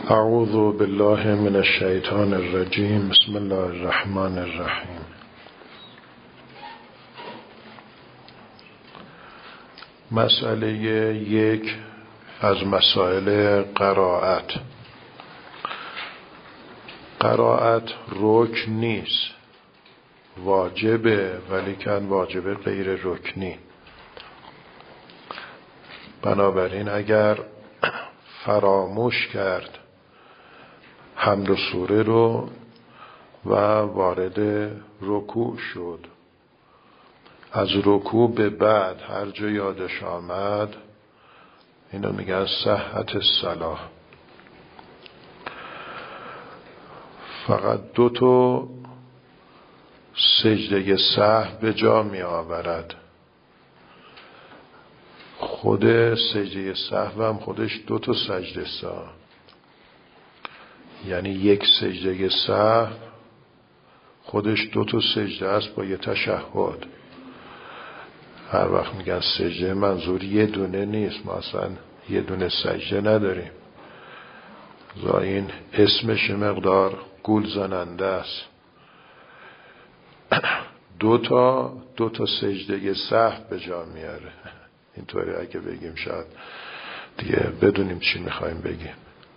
اعوذ بالله من الشیطان الرجیم. بسم الله الرحمن الرحیم. مسئله یک از مسائل قرائت. قرائت رکن نیست، واجبه، ولیکن واجبه غیر رکنی. بنابراین اگر فراموش کرد حمد و سوره رو و وارد رکوع شد، از رکوع به بعد هر جا یادش آمد، اینو میگن صحت الصلاة. فقط 2 سجده سهو به جا می آورد. خود سجده سهو هم خودش 2 سجده سهو، یعنی یک سجده سهو خودش 2 سجده است با یه تشهد. هر وقت میگن سجده منظور یه دونه نیست، ما اصلا یه دونه سجده نداریم. این اسمش مقدار گول زننده است. 2 تا سجده سهو به جا میاره. اینطوری اگه بگیم شاید دیگه بدونیم چی میخوایم بگیم.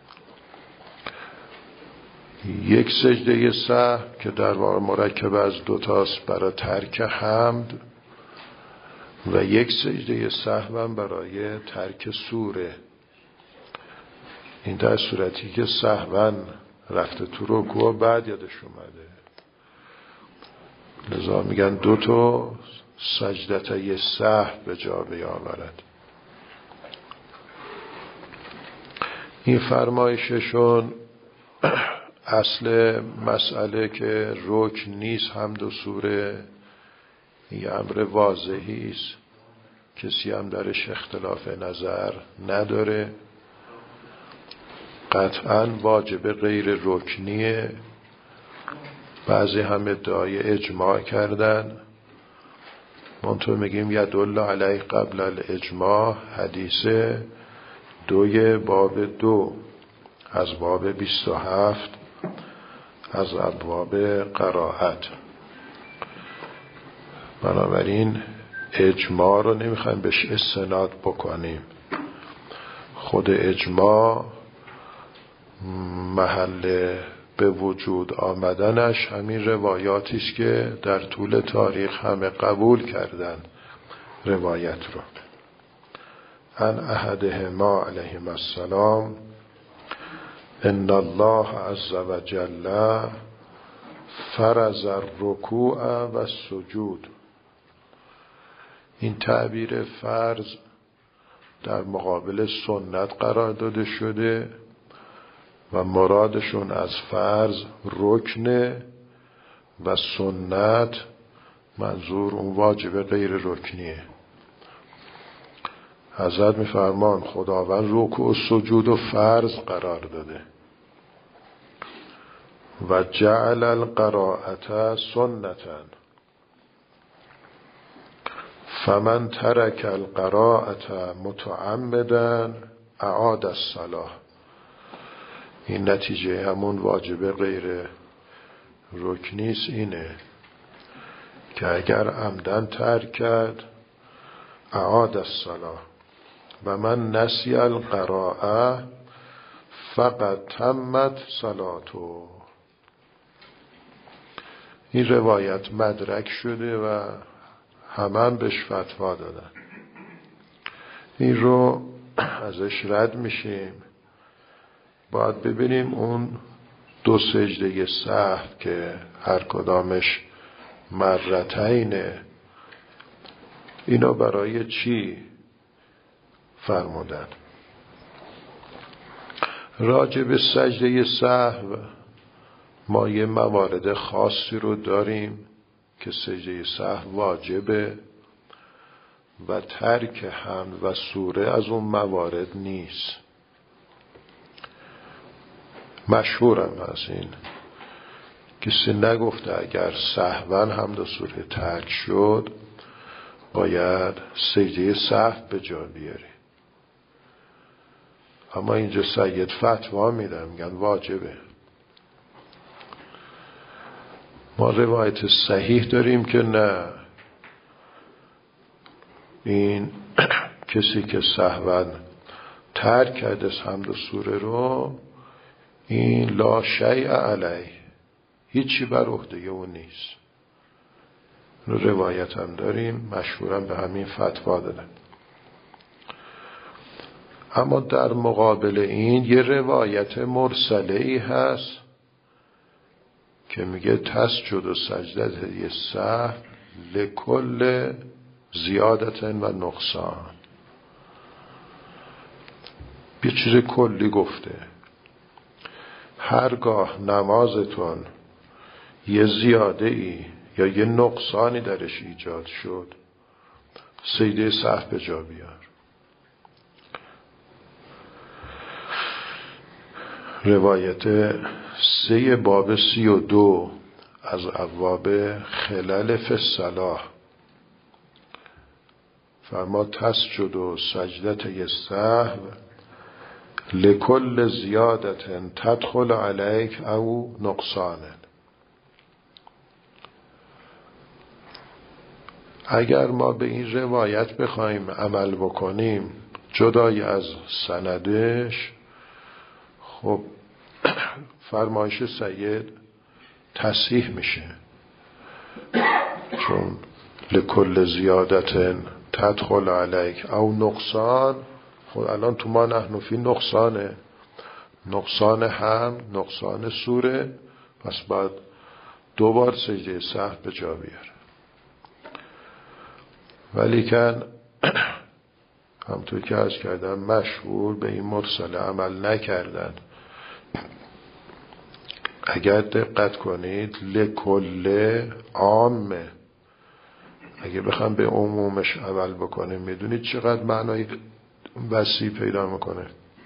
یک سجده سهو که در واقع مرکب از 2 تاست برای ترک حمد و یک سجده سهو هم برای ترک سوره. این در صورتی که سهوا رفته تو رکوع بعد یادش اومده. لذا میگن 2 سجدته سهو به جا بیاورد. این فرمایششون اصل مسئله که رکن نیست حمد و سوره، این امر واضحی است، کسی هم درش اختلاف نظر نداره. قطعاً واجب غیر رکنیه. بعضی هم ادعای اجماع کردن. منطور میگیم یدل علیه قبل الاجماع حدیث 2 باب 2 از باب 27 از ابواب قرائت. بنابراین اجماع رو نمیخوایم بهش استناد بکنیم. خود اجماع محل به وجود آمدنش همین روایاتی است که در طول تاریخ همه قبول کردن روایت رو. ان احدهما علیهم السلام ان الله عز وجل فرض الرکوع و السجود. این تعبیر فرض در مقابل سنت قرار داده شده و مرادشون از فرض رکنه و سنت منظور اون واجب غیر رکنیه. حضرت میفرمان خداوند رکوع و سجود و فرض قرار داده و جعل القراءة سنتا فمن ترک القراءة متعمدا اعاد الصلاة. این نتیجه همون واجب غیر رکنیست اینه که اگر عمدن ترک کرد اعاد الصلاة و من نسی القراءة فقط تمت صلاته. این روایت مدرک شده و همه بهش فتوا دادن. این رو ازش رد میشیم. باید ببینیم اون 2 سجده سهو که هر کدامش مرتینه، اینا برای چی فرمودن؟ راجع به سجده سهو ما یه موارد خاصی رو داریم که سجده سهو واجبه و ترک حمد و سوره از اون موارد نیست. مشهورم از این، کسی نگفته اگر سهوا حمد و سوره ترک شد باید سجده سهو به جا بیاری. اما اینجا سید فتوا میدن، میگن واجبه. ما روایت صحیح داریم که نه، این کسی که سهوا ترک کرده حمد و سوره رو، این لا شیء علیه، هیچی بر عهده اون نیست. روایت هم داریم، مشهورا به همین فتوا دادن. اما در مقابل این یه روایت مرسله ای هست که میگه تسجد و سجده سهو لکل زیادت و نقصان. یه چیز کلی گفته، هرگاه نمازتون یه زیاده ای یا یه نقصانی درش ایجاد شد، سجده سهو به جا بیار. روایت 3 باب 32 از ابواب خلل فی الصلاة فرما تسجد و سجدت سهو لکل زیادت تدخل علیک او نقصان. اگر ما به این روایت بخوایم عمل بکنیم جدای از سندش، خب فرمایش سید تصحیح میشه، چون لکل زیادت تدخل علیک او نقصان. خب الان تو ما نحن فی نقصانه، نقصان هم نقصان سوره، پس بعد 2 بار سجده سهو به جا بیاره. ولیکن همطور که عرض کردم مشهور به این مرسله عمل نکردن. اگر دقت کنید لکل عامه، اگه بخوام به عمومش عمل بکنیم میدونید چقدر معنای وسیع پیدا میکنه.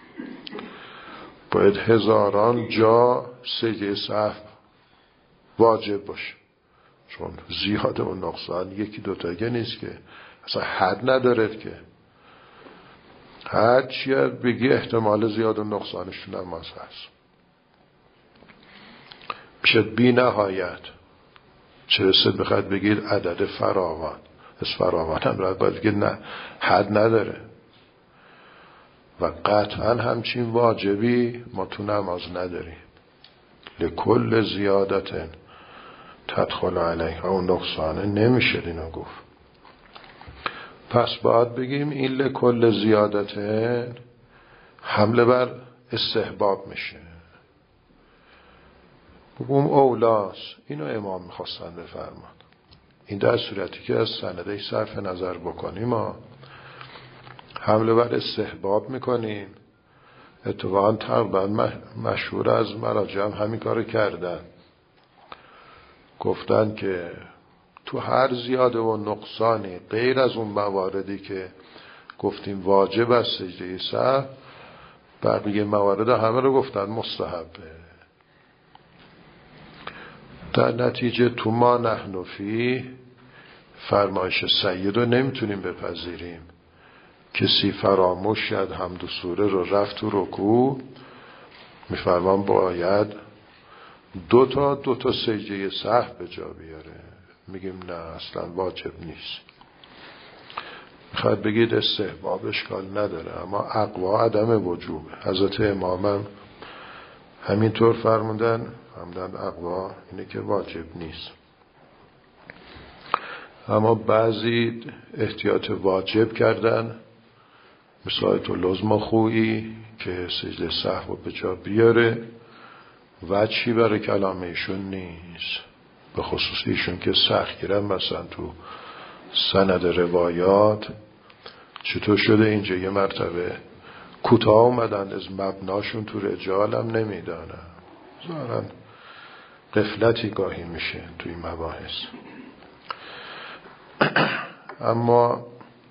باید هزاران جا سجده سهو واجب باشه، چون زیاده و نقصان 1-2 تا نیست که، اصلا حد ندارد که. هر چی بگی احتمال زیاد و نقصانش تو نماز هست، میشه بی نهایت. چه رسد بخواد بگید عدد فراوان، از فراوان هم باید بگید نه، حد نداره. و قطعا همچین واجبی ما تو نماز نداریم. لکل زیادت تدخل علیه او نقصانه نمیشه اینو گفت. پس باید بگیم این لکل زیادت حمله بر استحباب میشه، بگم اولاس. اینو امام میخواستن بفرمان. این در صورتی که از سندش صرف نظر بکنیم ما حمله بر استحباب میکنیم. اتفاقا تقریبا مشهور از مراجع هم همین کارو کردن، گفتن که تو هر زیاده و نقصانی غیر از اون مواردی که گفتیم واجب است سجده سهو، بقیه موارد همه رو گفتن مستحبه. در نتیجه تو ما نحن فی فرمایش سید رو نمیتونیم بپذیریم. کسی فراموش شد حمد و سوره رو رفت تو رکوع، میفرمان باید 2 تا سجده سهو به جا بیاره. میگیم نه، اصلا واجب نیست. میخواد بگید استحباب اشکال نداره، اما اقوا عدم وجوبه. حضرت امامم همینطور فرمودن، همدن اقوا اینه که واجب نیست. اما بعضی احتیاط واجب کردن، مثل آیت لزم خویی که سجده سهو به جا بیاره، وجهی برای کلام ایشون نیست. به خصوص ایشون که سخت گیرن، مثلا تو سند روایات چطور شده اینجا یه مرتبه کوتاه اومدن از مبناشون تو رجال هم نمیدانن. ظاهراً غفلتی گاهی میشه توی مباحث. اما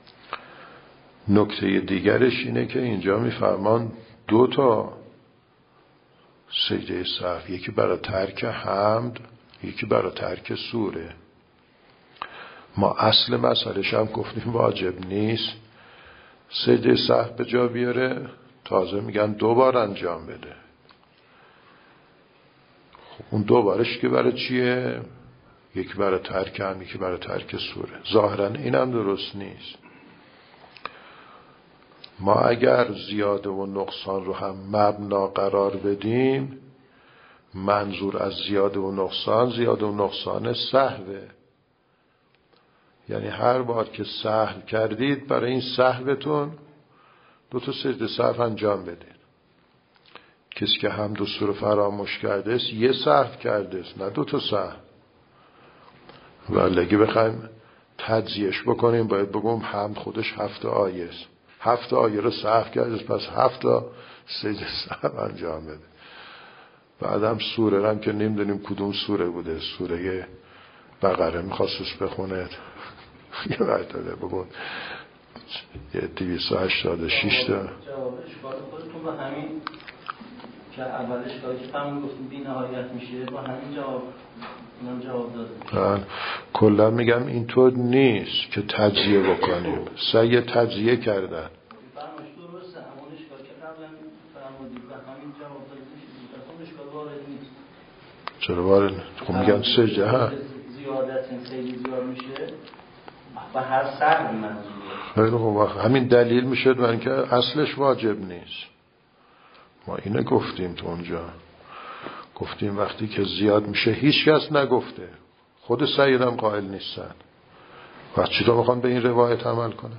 نکته دیگرش اینه که اینجا میفرمان 2 تا سجده سهو، یکی برای ترک حمد، یکی برای ترک سوره. ما اصل مسئلهش هم گفتیم واجب نیست سجده سهو به جا بیاره، تازه میگن 2 بار انجام بده. خب اون 2 بارش که برای چیه؟ یکی برای ترک هم، یکی برای ترک سوره. ظاهرا اینم درست نیست. ما اگر زیاده و نقصان رو هم مبنا قرار بدیم، منظور از زیاده و نقصان سهوه. یعنی هر بار که سهو کردید برای این سهوتون 2 سجده سهو انجام بدید. کسی که حمد و سوره فراموش کرده است 1 سهو کرده است، نه 2 سهو. ولی اگه بخوایم تجزیهش بکنیم باید بگم حمد خودش 7 آیه است. 7 آیه رو سهو کرده است، پس 7 سجده سهو انجام بده. بعدم سوره هم که نمیدونیم کدوم سوره بوده. سوره بقره میخواستش بخونه یه مرتبه بگون 286 تا جوابش کار خودتون با همین که اولش کاری که فهمون گفتیم بی نهایت میشه با همین جواب داده. کلا میگم اینطور نیست که تجزیه بکنیم. سعی تجزیه کردن فرمایش درسته، همون اشکال که قبلا فرمودید و همین جواب داده میشه، اون اشکال وارد نیست. چرا وارد نیست؟ خب میگن سجده ها زیادت خیلی زیاد میشه و هر سر منظوره. خب همین دلیل میشه من که اصلش واجب نیست. ما اینه گفتیم تو اونجا. گفتیم وقتی که زیاد میشه هیچ کس نگفته، خود سیدم قائل نیستن. و چطور میخوان به این روایت عمل کنن؟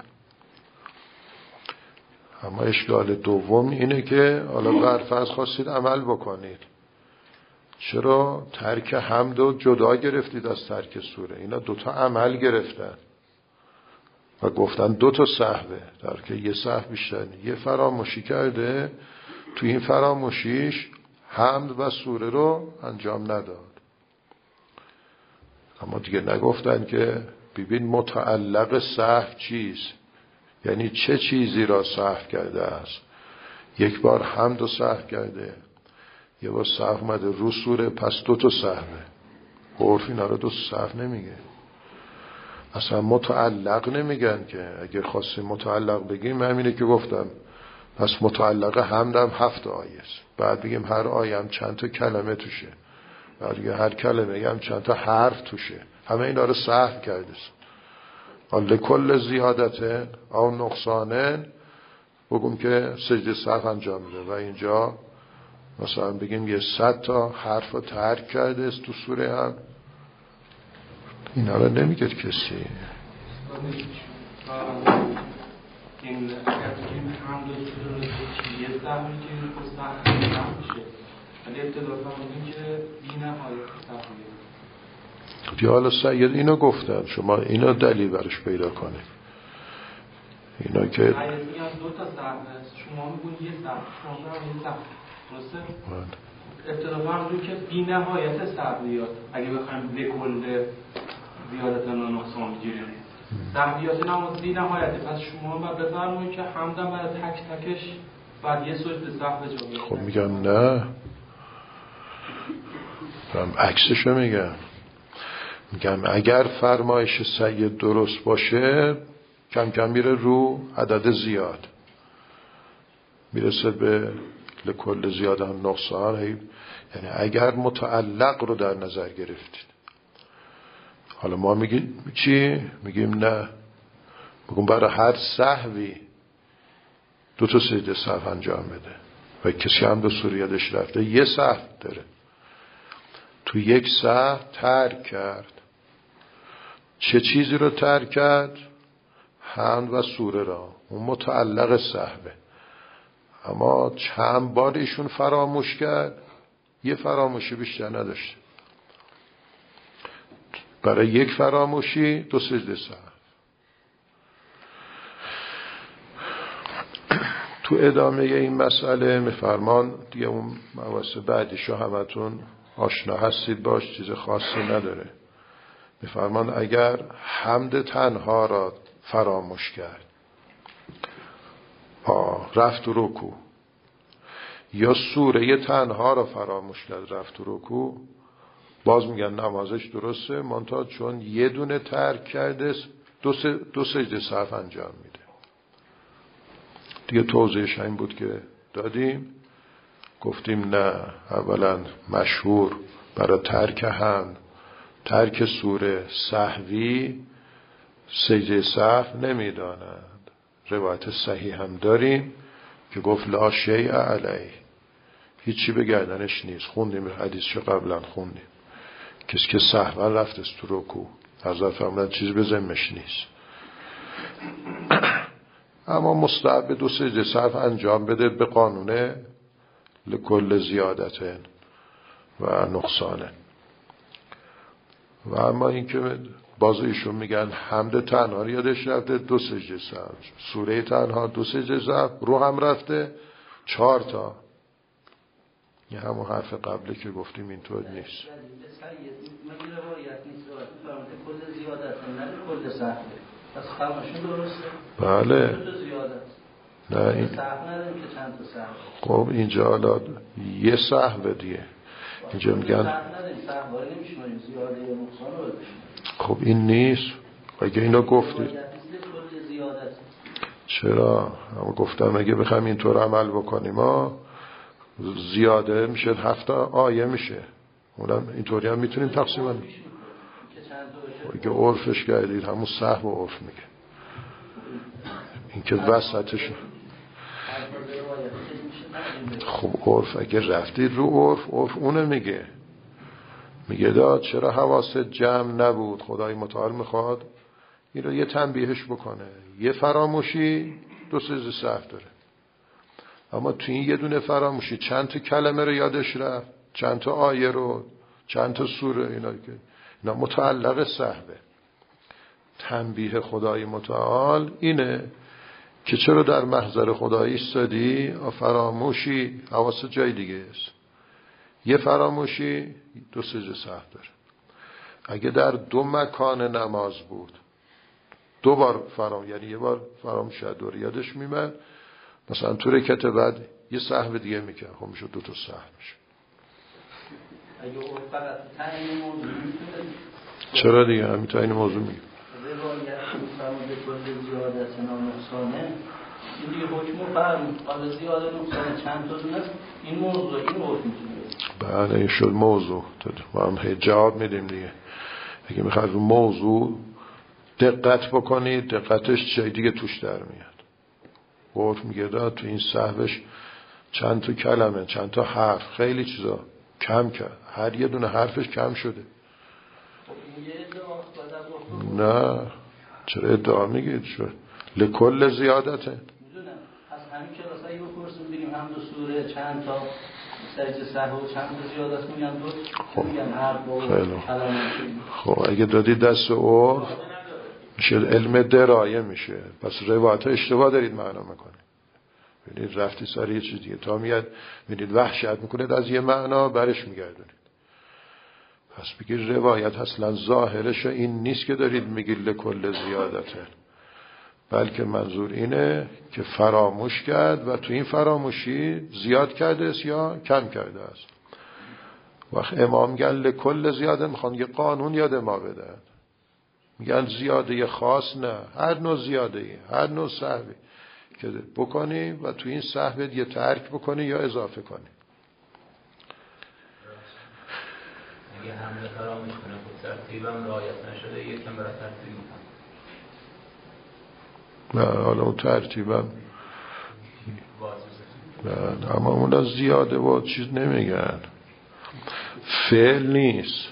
اما اشکال دوم اینه که حالا برفرض خواستید عمل بکنید، چرا ترک حمد رو جدا گرفتید از ترک سوره؟ اینا 2 عمل گرفتن و گفتن 2 سهوه، در که 1 سهو بیشتر. یه فراموشی کرده، تو این فراموشیش حمد و سوره رو انجام نداد. اما دیگه نگفتن که ببین متعلق سهو چیست، یعنی چه چیزی را سهو کرده است. 1 بار حمد رو سهو کرده، 1 بار سهو اومده رو سوره، پس 2 سهوه. عرف اینا رو 2 سهو نمیگه، اصلا متعلق نمیگن. که اگر خواستیم متعلق بگیم همینه که گفتم، پس متعلق حمد هم 7 آیه است. بعد بگیم هر آیه هم چند تا کلمه توشه، بعد بگیم هر کلمه هم چند تا حرف توشه. همه اینا رو سهو کرده است. لکل زیادت او نقصان بگم که سجده سهو انجام میده و اینجا مثلا بگیم 100 تا حرف رو ترک کرده است تو سوره هم. اینا رو نمیگه کسی. این اگر بگیم حمد و سوره یه سهوی که این خود سهوی میشه، ولی ابتدا فرمودین که بی نهایت سهویه. یا حالا سید اینو گفتن، شما اینو دلیل برش پیدا کنید. اینا که آیت میگن 2 سهو است، شما میگون 1 سهو، شما میگن 1 سهو. درسته؟ ابتدا فرمودین که بی نهایت سهویات اگه بخوایم به کل زیادت و نقصان بگیریم سهویات نماز بی نهایته، پس شما باید بفرمایید که حمدم برای تک تکش بعد 1 سجده سهو جا بیاره. خب میگم نه، عکسشو میگم اگر فرمایش سید درست باشه کم کم میره رو عدد زیاد، میرسه به لکل زیاد هم نقصان. یعنی اگر متعلق رو در نظر گرفتید، حالا ما میگیم چی؟ میگیم نه، بگم برای هر سهوی 2 سجده سهو انجام بده. و کسی هم 2 سوره یادش رفته 1 سهو داره، تو 1 سهو ترک کرد. چه چیزی رو ترک کرد؟ حمد و سوره را، اون متعلق سهوه. اما چند بار ایشون فراموش کرد؟ 1 فراموشی بیشتر نداشته. برای 1 فراموشی 2 سجده سهو. تو ادامه این مسئله میفرمان دیگه، اون مباحث بعدیشو همتون آشنا هستید باش، چیز خاصی نداره. میفرمان اگر حمد تنها را فراموش کرد، رفت تو رکوع، یا سوره تنها را فراموش کرد رفت تو رکوع، باز میگن نمازش درسته، منتها چون 1 دونه ترک کرده 2 سجده سهو انجام میده. دیگه توضیحش این بود که دادیم، گفتیم نه، اولا مشهور برای ترک حمد، ترک سوره سهوی سجده سهو نمیدانند. روایت صحیح هم داریم که گفت لا شیء علیه، هیچی به گردنش نیست. خوندیم حدیثشو قبلا خوندیم، کسی که سهوا رفت است تو رکوع حضرت فرمودن چیز به ذمش نیست. اما مستحب دو سجده سهو انجام بده به قانون لکل زیادت و نقصانه. و اما این که باز ایشون میگن حمد تنها رو یادش رفته، دو سجده سهو، سوره تنها دو سجده سهو، رو هم رفته 4 تا. این همون حرف قبلی که گفتیم اینطور نیست. مگه روایت نیست کل زیادت نه کل سهو، پس فرماشون درسته؟ بله. نه این سهو نداریم که چند تا سهو. خب اینجا حالا یه سهو دیگه، اینجا میگن سهو نداریم، سهو نمیشماریم، زیاده یا نقصان رو بشیم. خب این نیست. اگه اینا گفتید چرا؟ اما گفتم اگه بخوایم اینطور عمل بکنیم ما زیاده میشه 7 آیه میشه، اونم اینطوری هم میتونیم تقسیم کنیم. اگه عرفش کردید همون سهو و عرف میگه، این که وسطش. خب عرف اگه رفتید رو عرف اونه میگه داد چرا حواست جمع نبود، خدای متعال میخواد این رو یه تنبیهش بکنه. یه فراموشی دو سجده سهو داره، اما تو این یه دونه فراموشی چند تا کلمه رو یادش رفت، چند تا آیه رو، چند تا سوره، اینا متعلق سهوه. تنبیه خدای متعال اینه که چرا در محضر خدایی ایستادی، فراموشی حواست جای دیگه است. یه فراموشی دو سجده سهو داره. اگه در 2 مکان نماز بود 2 بار یعنی یه بار فراموش شد دور یادش میمد، مثلا تو رکعت بعد یه سهو دیگه میکنه، خب میشه 2 تا سهو میشه. اگه فقط تعیین موضوع چرا دیگه همین تعیین موضوع میگه روایت فرموده کل زیادت نقصانه، این دیگه حکم فرمود قبل زیاده نقصانه چند تا دونه این موضوع این حکم میشه. بله این شد موضوع. ما هم جواب میدیم دیگه. اگه میخواد رو موضوع دقت بکنید، دقتش چه دیگه توش در میاد. عرف میگه داد تو این سهوش چند تا کلمه، چند تا حرف، خیلی چیزا کم کرد، هر یه دونه حرفش کم شده. نه چرا ادعا میگید؟ شو لکل زیادته. میدونم از همین کلاس اگه بپرسیم بگیم هم دو سوره چند تا سجده سهو و چند تا زیادت میگن دو میگن حرف و کلمه. خب اگه دادی دست عرف میشه علم درایه میشه، پس روایت اشتباه دارید معنا میکنید. ببینید رفتی سر یه چیز دیگه تا میاد ببینید وحشت میکنید از یه معنا برش میگردونید. پس بگید روایت اصلا ظاهرش این نیست که دارید میگید لکل زیادته، بلکه منظور اینه که فراموش کرد و تو این فراموشی زیاد کرده است یا کم کرده است. وقت امام میگن لکل زیاده، میخوان یه قانون یاد ما بدن، میگن زیاده خاص نه، هر نوع زیاده، هر نوع سهوی که بکنی و تو این سهوت یه ترک بکنی یا اضافه کنی. اگه حمله فراموش کنه خود ترتیبم رعایت نشده یکم برای ترتیب نه حالا اون ترتیبم نه، اما اون زیاده و چیز نمیگن، فعل نیست.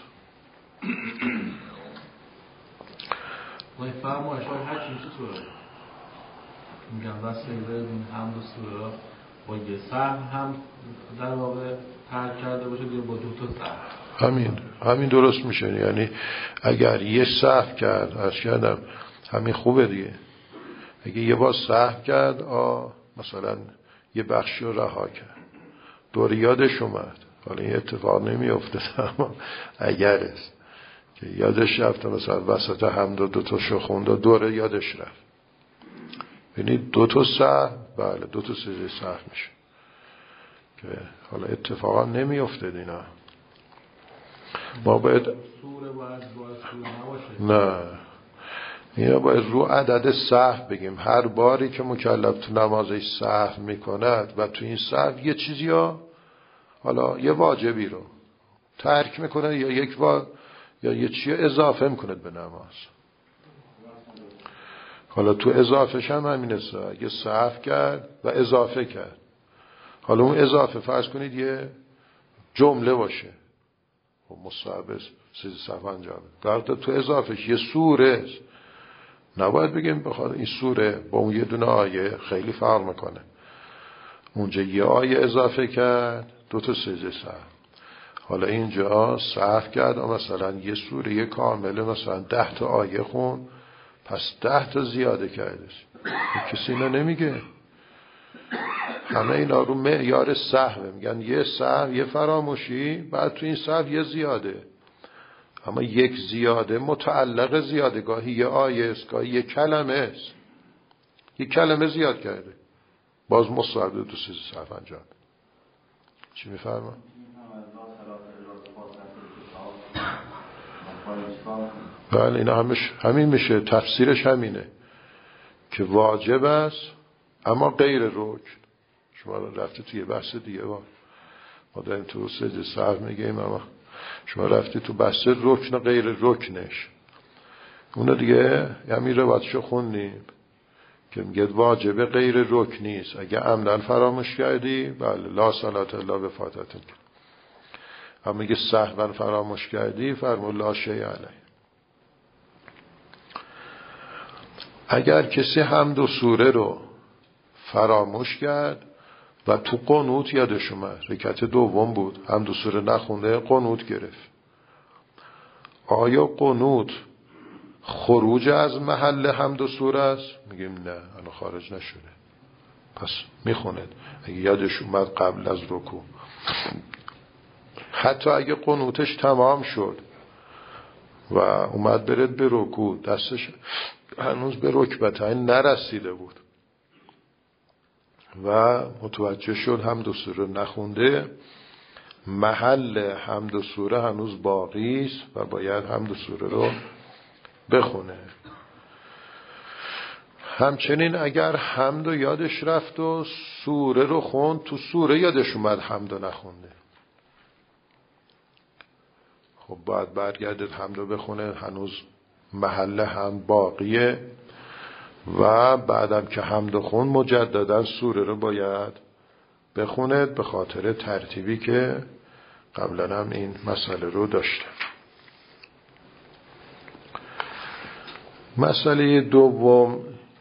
وای فرمایش های هر چیزی طوره میگن وسیله هم دو سوره با یه سهم هم در واقع ترک کرده باشه دیگه با 2 تا سهم همین درست میشه. یعنی اگر یه سهو کرد از کردم همین خوبه دیگه. اگه یه بار سهو کرد مثلا یه بخشی رو رها کرد دور یادش اومد، حالا این اتفاق نمیفته اما اگر است که یادش رفت مثلا وسط هم 2 تاشو خونده دور یادش رفت، یعنی 2 تا سهو، بله 2 تا سجده سهو میشه که حالا اتفاقا نمیفته اینا. ما باید سوره باید سوره نباشه. نه اینا باید رو عدد سهو بگیم. هر باری که مکلف تو نمازش سهو میکند و تو این سهو یه چیزی حالا یه واجبی رو ترک میکنه یا یه چیزی اضافه میکنه به نماز. حالا تو اضافهش هم همینه، اگه سهو کرد و اضافه کرد، حالا اون اضافه فرض کنید یه جمله باشه، مصاحبه سیز سهو انجامه، در تو اضافهش یه سوره است، نباید بگیم بخواد این سوره با اون یه دونه آیه خیلی فرق میکنه. اونجا یه آیه اضافه کرد، 2 تا سجده سهو. حالا اینجا سهو کرد مثلا یه سوره یه کامله مثلا 10 تا آیه خون، پس 10 تا زیاده کردش. کسی اینا نمیگه. همه اینا رو معیار سهو میگن، یه سهو یه فراموشی، بعد تو این سهو یه زیاده. اما یک زیاده متعلق زیاده، گاهی یه آیه است، گاهی یه کلمه است. یه کلمه زیاد کرده، باز مصاحبه 2 سیز سهو انجام. چی میفرمان؟ بله اینا همین میشه، تفسیرش همینه که واجب است اما غیر رکن. شما رفته توی بحث دیگه ما داریم تو سجده سهو میگیم، اما شما رفتی تو بحث رکن غیر رکنش. اونو دیگه همین روایتشو خوندیم که میگه واجب غیر رکن نیست. اگه عمدن فراموش کردی بله لا صلاة الا بفاتحه، اما اگه سهوا فراموش کردی فرمو لا شیء علیه. اگر کسی حمد و سوره رو فراموش کرد و تو قنوت یادش اومد، رکعت دوم بود، حمد و سوره نخونده، قنوت گرفت، آیا قنوت خروج از محل حمد و سوره است؟ میگیم نه، الان خارج نشده، پس میخونه اگه یادش اومد قبل از رکوع. حتی اگه قنوتش تمام شد و اومد برد به رکوع، دستش هنوز به رکبتین نرسیده بود و متوجه شد حمد و سوره نخونده، محل حمد و سوره هنوز باقی است و باید حمد و سوره رو بخونه. همچنین اگر حمد و یادش رفت و سوره رو خوند، تو سوره یادش اومد حمد و نخونده، خب باید برگردید حمد و بخونه، هنوز محل حمد باقیه و بعدم که حمد و خون مجددا سوره رو باید بخوند، به خاطر ترتیبی که قبلا هم این مسئله رو داشته. مسئله دوم،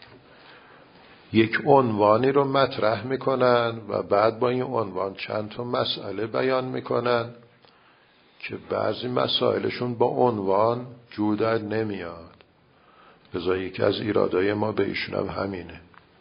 یک عنوانی رو مطرح میکنن و بعد با این عنوان چند تا مسئله بیان میکنن که بعضی مسائلشون با عنوان جودت نمیاد. لذا یکی از ایرادای ما به ایشون هم همینه.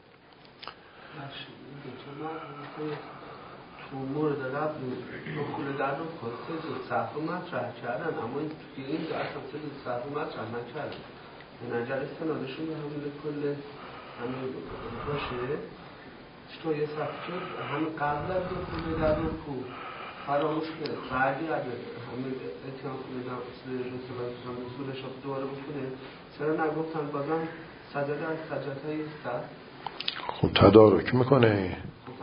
تو مورد قبل دخول در رو سجده سهو مطرح کردن، اما این درس هم سجده سهو مطرح نکردن. این اگر استنادشون به همین کل همین باشه، چطور یه سهو شد همین قبل از دخول در رو فراموش کرد، برگرده همین اتیان کنه در رسولش رو دوباره بکنه، چرا نگفتن بازم سجده از سجدهای سهو؟ خب تدارک میکنه.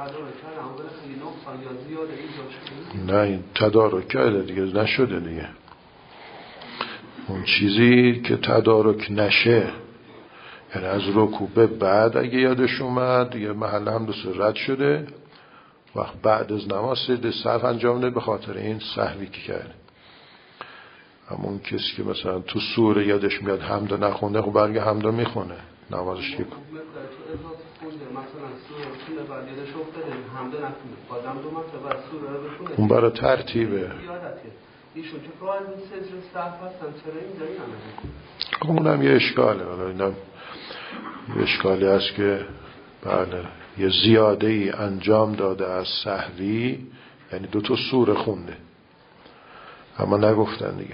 نه این تدارک کرده دیگه، نشده دیگه. اون چیزی که تدارک نشه، یعنی از رکوع به بعد اگه یادش اومد دیگه محل حمد و سوره رد شده، وقت بعد از نماز سجده سهو انجام نده به خاطر این سهوی که کرد. همون کسی که مثلا تو سوره یادش میاد حمد نخونده، خب برگه حمد میخونه، نمازش که اون برای ترتیبه. اونم یه اشکاله، اینم یه اشکالی هست که بله یه زیاده ای انجام داده از سهوی، یعنی 2 تا سوره خونده اما نگفتن دیگه.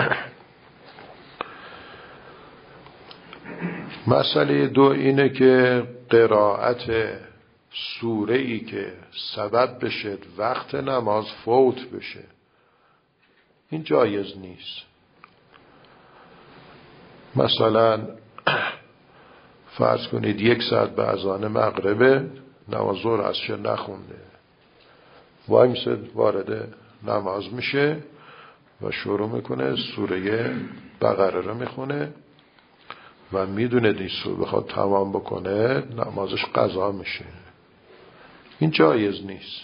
مسئله 2 اینه که قرائت سوره ای که سبب بشه وقت نماز فوت بشه، این جایز نیست. مثلا فرض کنید 1 ساعت به اذان مغربه، نماز ظهر عصر نخونده، وای میشه وارد نماز میشه و شروع میکنه سوره بقره رو میخونه و میدونه این سوره بخواد تمام بکنه نمازش قضا میشه. این جایز نیست.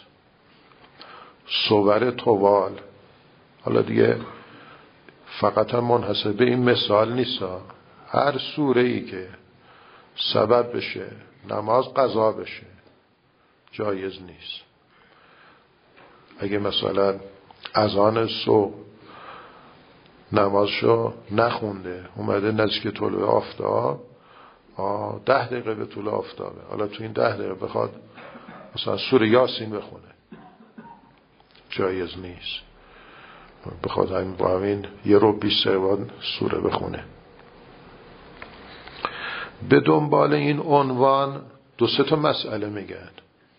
سور طوال، حالا دیگه فقط هم منحصر به این مثال نیست، هر سوره ای که سبب بشه نماز قضا بشه جایز نیست. اگه مثلا اذان صبح نمازشو نخونده، اومده نزدیک طلوع آفتاب، 10 دقیقه به طلوع آفتابه، حالا تو این 10 دقیقه بخواد مثلا سوره یاسین بخونه جایز نیست. بخواد همین با همین 1:20 سوره بخونه. به دنبال این عنوان 2-3 مسئله میگن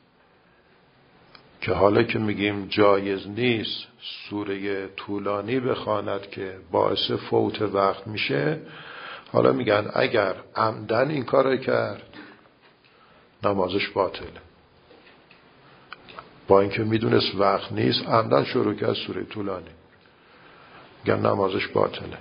که حالا که میگیم جایز نیست سوره طولانی بخواند که باعث فوت وقت میشه، حالا میگن اگر عمدن این کار کرد نمازش باطله. با اینکه میدونست وقت نیست عمدن شروع کرد سوره طولانی، میگن نمازش باطله.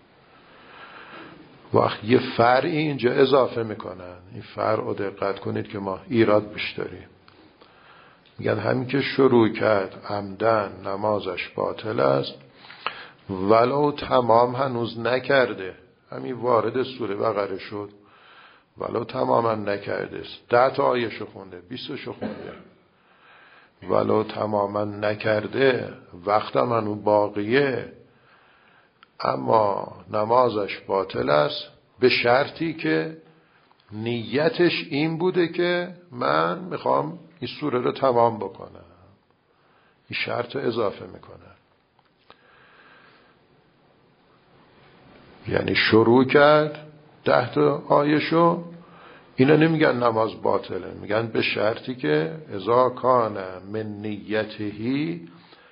وقت یه فرعی اینجا اضافه میکنن، این فرع رو دقت کنید که ما ایراد بیش داریم. میگن همین که شروع کرد عمدن نمازش باطل است ولو تمام هنوز نکرده. همین وارد سوره بقره شد ولو تماما نکرده، 10 تا آیه‌شو خونده، 20شو خونده، ولو تماما نکرده وقتم هنو باقیه، اما نمازش باطل است به شرطی که نیتش این بوده که من میخوام این سوره رو تمام بکنم. این شرط اضافه میکنه، یعنی شروع کرد 10 تا آیه‌شو، اینا نمیگن نماز باطله، میگن به شرطی که اذا کان من نیته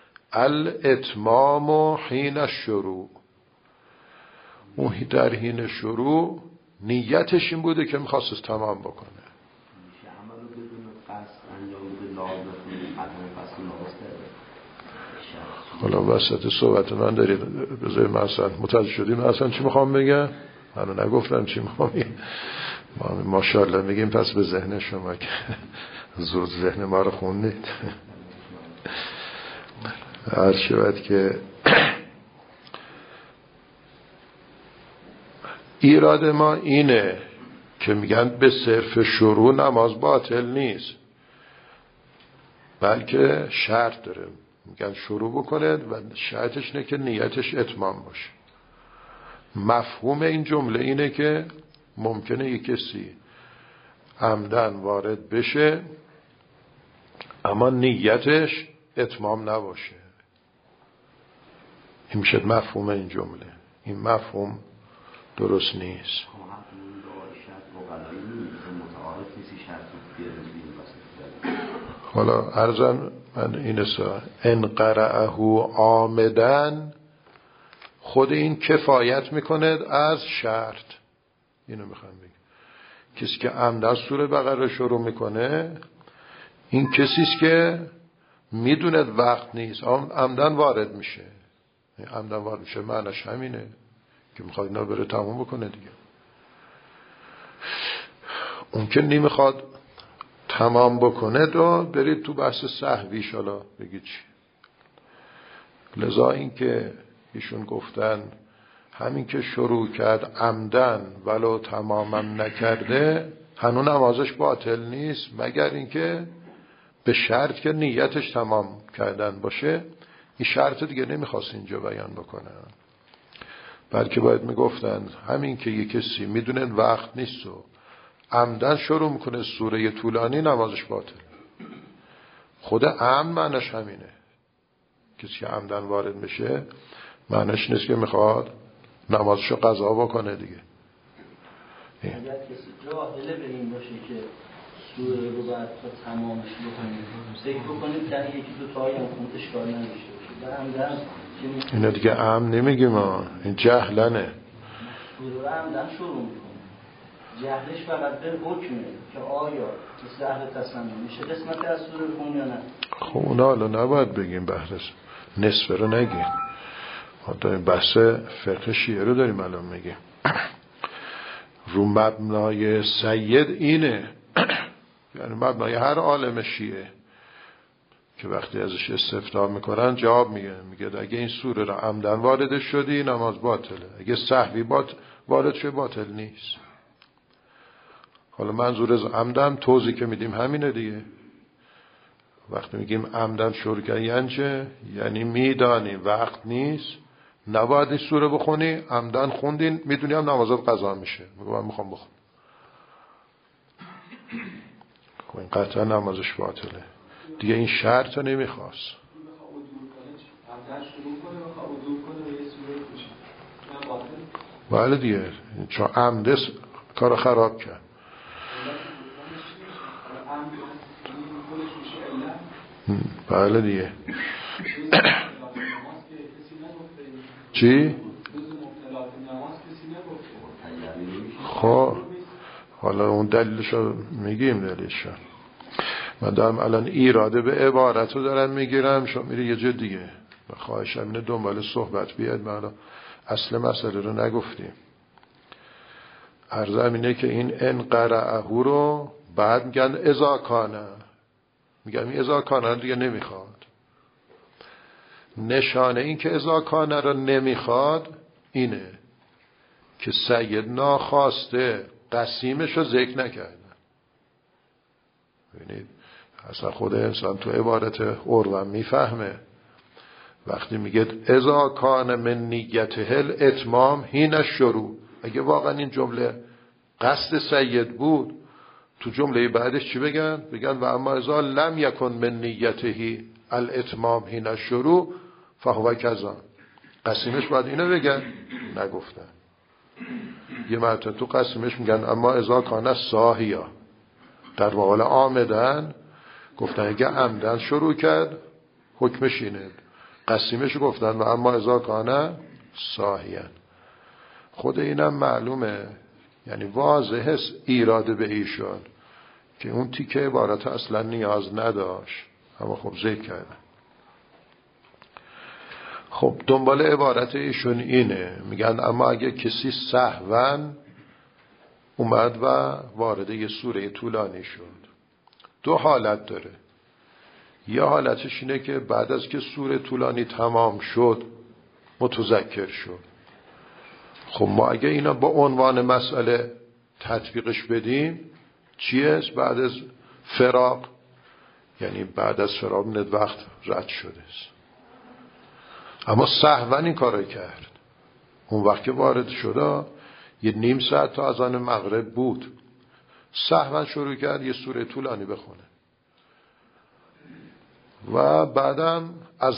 الاتمام حین الشروع، اون در حین شروع نیتش این بوده که میخواست تمام بکنه. حالا وسط صحبت من دارید بذاری من اصلا متوجه شدیم من اصلا چی میخوام بگم؟ منو نگفتم چی میخوام بگم. ما ماشاءالله میگیم پس به ذهن شما که زود ذهن ما رو خوندید. هر شود که ایراد ما اینه که میگن به صرف شروع نماز باطل نیست، بلکه شرط داره. میگن شروع بکنید و شرطش اینه که نیتش اتمام باشه. مفهوم این جمله اینه که ممکنه یک کسی عمدن وارد بشه اما نیتش اتمام نباشه. این میشه مفهوم این جمله. این مفهوم درست نیست. حالا عرضم من اینسا ان قرأه عامدن، خود این کفایت میکنه از شرط. اینو میخوام بگم کسی که عمدن سوره بقره شروع میکنه این کسیست که میدونه وقت نیست عمدن وارد میشه. عمدن وارد میشه معنیش همینه که میخواد اینا بره تموم بکنه دیگه. اون که نمیخواد تمام بکنه رو برید تو بحث سهویش حالا بگید چی. لذا این که ایشون گفتن همین که شروع کرد عمدن ولو تماما نکرده هنوز نمازش باطل نیست مگر اینکه به شرط که نیتش تمام کردن باشه. این شرط دیگه نمیخواست اینجا بیان بکنه، بلکه باید میگفتن همین که یک کسی میدونه وقت نیست و عمدن شروع میکنه سوره طولانی نمازش باطل. خود عمد معنیش همینه. کسی که عمدن وارد میشه معنیش نیست که میخواد نمازشو قضا بکنه دیگه. اگر کسی جاهله به این باشه که سوره رو باید تا تمامش بکنیم فکر بکنیم در 1-2 تا آیه خونده اشکال نداشته باشه در عمدن اینا دیگه عمد نمیگیم این جهلنه. سوره رو عمدن شروع میکنه جهلش فقط به حکمه که آیا مثل اهل تصمیم میشه قسمت از سوره بخون یا نه. خب اونا حالا نباید بگیم بحث نصفه رو نگیم، ما داریم بحث فقه شیعه رو داریم الان میگیم. رو مبنای سید اینه یعنی مبنای هر عالم شیعه که وقتی ازش استفتا میکنن جواب میگه اگه این سوره را عمدن وارد شدی نماز باطله، اگه سهوی وارد شد باطل نیست. حالا منظور از عمدن توضیح که میدیم همینه دیگه. وقتی میگیم عمدن شروع کردن یعنی چه؟ یعنی میدانی وقت نیست نباید این سوره بخونی، عمدن خوندین میدونی هم نمازات قضا میشه، میگه من میخوام بخون، خب این قطعا نمازش باطله دیگه، این شرط نمیخواست. بله دیگه، چون عمده کار خراب کرد. بله دیگه. چی؟ خب حالا اون دلیلشو میگیم دلیلشو. من دارم الان ایراده به عبارت رو دارم میگیرم، شما میری یه جا دیگه و خواهشم اینه دنبال صحبت بیاد. من اصل مسئله رو نگفتیم. عرضم اینه که این انقرعه رو بعد میگن اذا کانه، میگم این اذا کانه دیگه نمیخواد. نشانه این که اذا کانه رو نمیخواد اینه که سید ناخواسته قسیمش رو ذکر نکردن. ببینید اصلا خود انسان تو عبارت عروه میفهمه وقتی میگه اذا کان من نیته الاتمام حین شروع، اگه واقعا این جمله قصد سید بود تو جمله بعدش چی بگن؟ بگن و اما اذا لم یکن من نیته الاتمام حین شروع فهو کذا. قسیمش باید اینو بگن، نگفتن. یه مرتبه تو قسیمش میگن اما اذا کان ساهیا، در مقابل آمدن گفتن اگه عمدن شروع کرد حکمش اینه. قسیمش گفتن و اما اذا کان ساهیا. خود اینم معلومه، یعنی واضحه ایراده به ایشون که اون تیکه عبارت اصلا نیاز نداشت، اما خب ذکر کردن. خب دنبال عبارت ایشون اینه، میگن اما اگه کسی سهواً اومد و وارد یه سوره طولانی شد، دو حالت داره. یه حالتش اینه که بعد از که سوره طولانی تمام شد متذکر شد. خب ما اگه اینا با عنوان مسئله تطبیقش بدیم چیه؟ بعد از فراق، یعنی بعد از فراق ند وقت رد شده است. اما سهواً این کارو کرد. اون وقت که وارد شده یه نیم ساعت تا اذان مغرب بود، سهواً شروع کرد یه سوره طولانی بخونه و بعدم از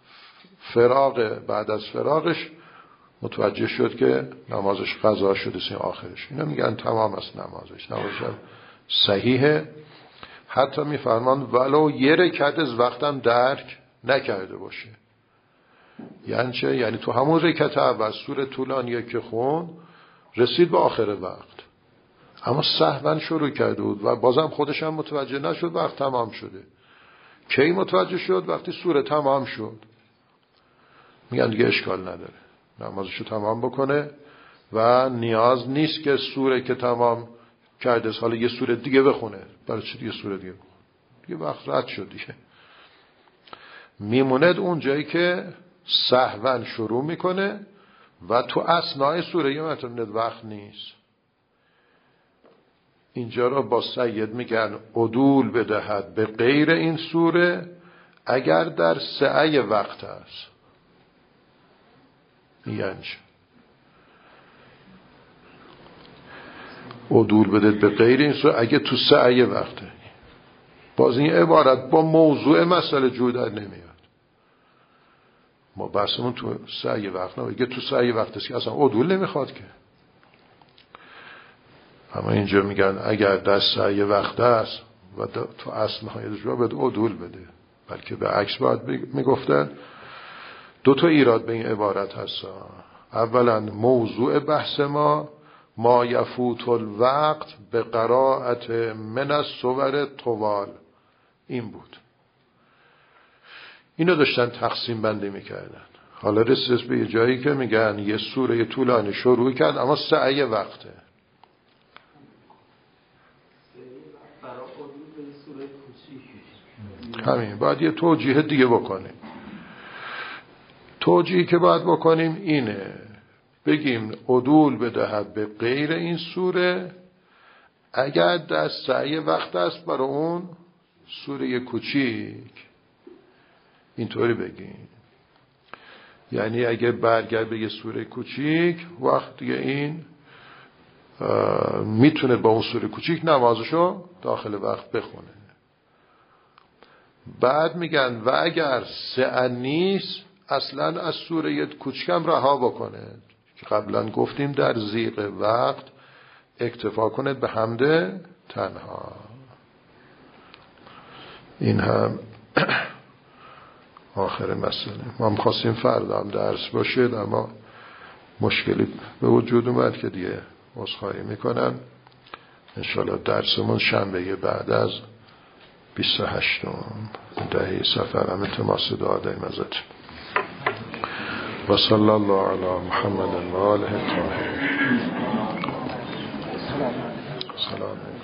بعد از فراقش متوجه شد که نمازش قضا شده سین آخرش. اینا میگن تمام است نمازش صحیحه. حتی میفرمان ولو یه رکعت از وقتم درک نکرده باشه. یعنی چه؟ یعنی تو همون رکعت اول سوره طولانیه که خون رسید به آخر وقت، اما سهواً شروع کرده بود و بازم خودش هم متوجه نشد وقت تمام شده. کی متوجه شد؟ وقتی سوره تمام شد. میگن دیگه اشکال نداره، نمازشو تمام بکنه و نیاز نیست که سوره که تمام کرده حالا یه سوره دیگه بخونه. برای چی دیگه سوره دیگه بخونه؟ دیگه وقت رد شد دیگه. میموند اون جایی که سهواً شروع میکنه و تو اثناء سوره متن وقت نیست. اینجا را با سید میگن عدول بدهد به غیر این سوره اگر در سعی وقت است. یعنی عدول بدهد به غیر این سوره اگه تو سعی وقته. باز این عبارت با موضوع مسئله جور در نمیاد. ما بحثمون تو سعی وقت نه، اگه تو سعی وقت است که اصلا عدول نمیخواد که. اما اینجا میگن اگر در سعی وقت است و تو اصل نهایتش باید عدول بده، بلکه به عکس باید میگفتن. دو تا ایراد به این عبارت هست. اولا موضوع بحث ما ما یفوت الوقت به قرائت من الصور طوال. این بود. اینو داشتن تقسیم بندی میکردن. حالا رسید به یه جایی که میگن یه سوره طولانی شروع کرد اما سعی وقته. همین. باید یه توجیه دیگه بکنیم. توجیهی که باید بکنیم اینه، بگیم عدول بدهد به غیر این سوره اگر در سعی وقت است برای اون سوره کوچیک. اینطوری بگیم. یعنی اگه برگرد به یه سوره کوچیک وقت دیگه این میتونه با اون سوره کوچیک نمازشو داخل وقت بخونه. بعد میگن و اگر سعی نیست اصلا از سوره کوچکم رها بکنه که قبلا گفتیم در ضیق وقت اکتفا کنه به حمد تنها. این هم آخر مسئله. ما هم خواستیم فردا هم درس باشید اما مشکلی به وجود اومد که دیگه عذرخواهی میکنم. انشاءالله درسمون شنبه بعد از 28 دهه سفر هم التماس دعا داریم ازت. و صلی الله علی محمد و آله الطاهرین. سلام.